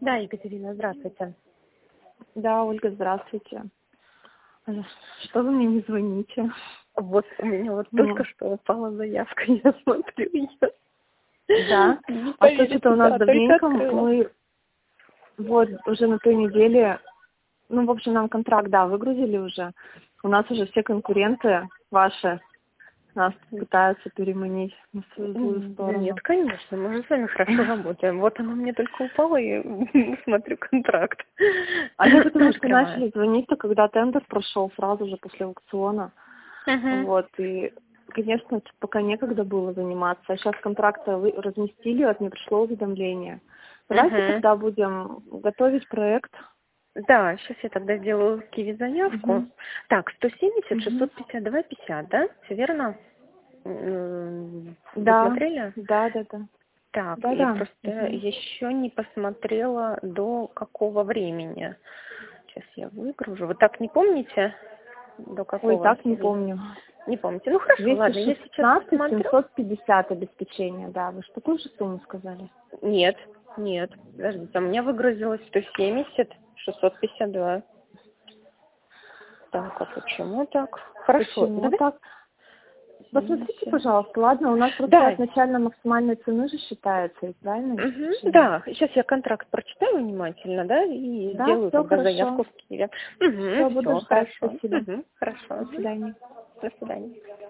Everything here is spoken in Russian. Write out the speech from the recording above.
Да, Екатерина, здравствуйте. Да, Ольга, здравствуйте. Что вы мне не звоните? Вот у меня вот У меня- только что упала заявка, я смотрю ее. Да. Не А то поверите, что-то у нас да, только давненько, открыла. мы вот уже на той неделе, в общем, нам контракт, да, выгрузили уже. У нас уже все конкуренты ваши нас пытаются переманить на свою злую Да нет, сторону. конечно, мы же с вами хорошо работаем. Вот она мне только упала и смотрю контракт. Они потому что Открываю. начали звонить-то, когда тендер прошел сразу же после аукциона. Мгм. Вот, и, конечно, пока некогда было заниматься. А сейчас контракты разместили, вот мне пришло уведомление. Давайте Мгм. тогда будем готовить проект. Да, сейчас я тогда сделаю в Киви заявку. Мгм. Так, 170, Мгм. 652, 50, да? Все верно? Вы Да, смотрели? да, да, да. Так, Да, я да. просто Мгм. еще не посмотрела, до какого времени. Сейчас я выгружу. Вы так не помните, до Ой, какого так не помню. Не помните. Ну хорошо, ладно, я сейчас 216 посмотрю. 750 обеспечения, да. Вы что такую же сумму сказали? Нет, нет, подождите, у меня выгрузилось 170, 652. Так, а почему так? Хорошо, Почему давай. так? Посмотрите, 70. пожалуйста, ладно, у нас просто Да, от начально максимальной цены же считается, ведь правильно, обеспечение? да, сейчас я контракт прочитаю внимательно, да, и Да, сделаю все тогда хорошо. заявку в Киеве. Все, буду Все, ждать. хорошо. Спасибо. Хорошо. До свидания. До свидания.